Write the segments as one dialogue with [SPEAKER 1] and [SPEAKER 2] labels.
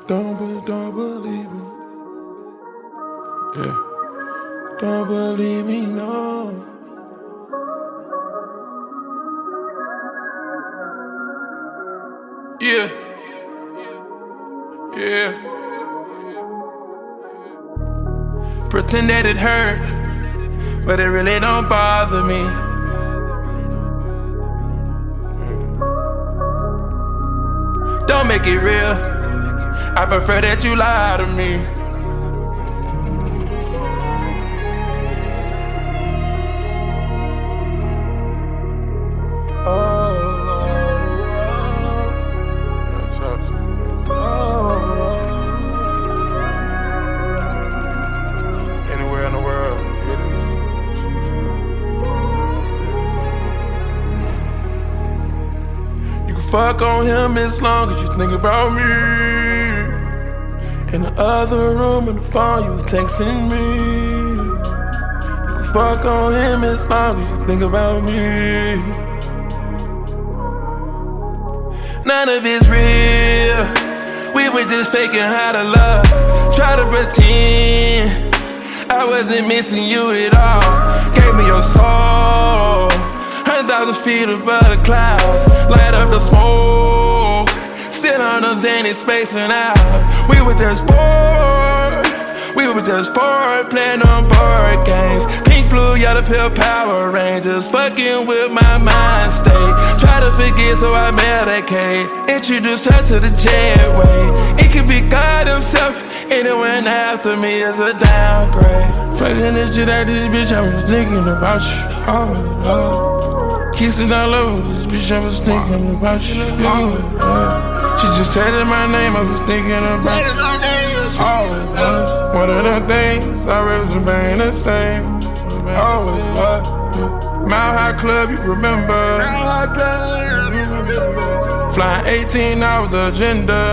[SPEAKER 1] Don't believe me. Yeah. Don't believe me, no. Yeah. Yeah. Pretend that it hurt, but it really don't bother me. Don't make it real. I prefer that you lie to me. Anywhere in the world, it is. You can fuck on him as long as you think about me. In the other room on the phone, you was texting me. You can fuck on him as long as you think about me. None of it's real. We were just faking how to love. Try to pretend I wasn't missing you at all. Gave me your soul. 100,000 feet above the clouds. Light up the smoke. Sit on the Xanny spacing out. We were just bored. We were just bored, playing on board games. Pink, blue, yellow pill Power Rangers. Fucking with my mind state. Try to forget, so I medicate. Introduce her to the jetway. It could be God himself. Anyone after me is a downgrade. Fucking this shit out this bitch, I was thinking about you. Kissing all over this bitch, I was thinking about you. She just tatted my name, I was thinking about you. Always was. One of them things, I remain the same. Always was. Mile High Club, you remember. Flying 18 hours agenda.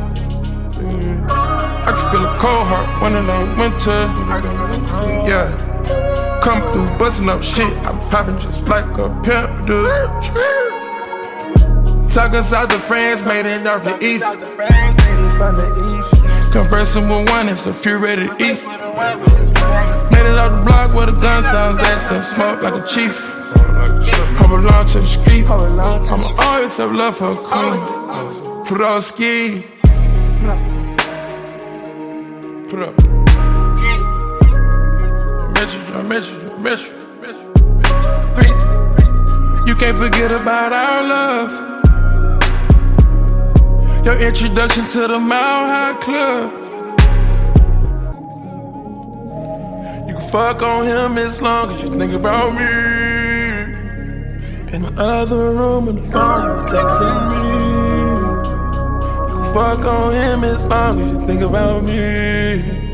[SPEAKER 1] I can feel a cold heart when it ain't winter. Yeah. Come through, busting up shit. I'm popping just like a pimp do. Talking south of France, made it off the east. Conversing with one, it's a few ready to eat. Made it off the block where the gun sounds at, some smoke like a chief. Hope along to the street. I'ma always have love for a queen. Put on ski. Put up. I met you. You can't forget about our love. Your introduction to the Mile High Club. You can fuck on him as long as you think about me. In the other room on the phone, you was texting me. You can fuck on him as long as you think about me.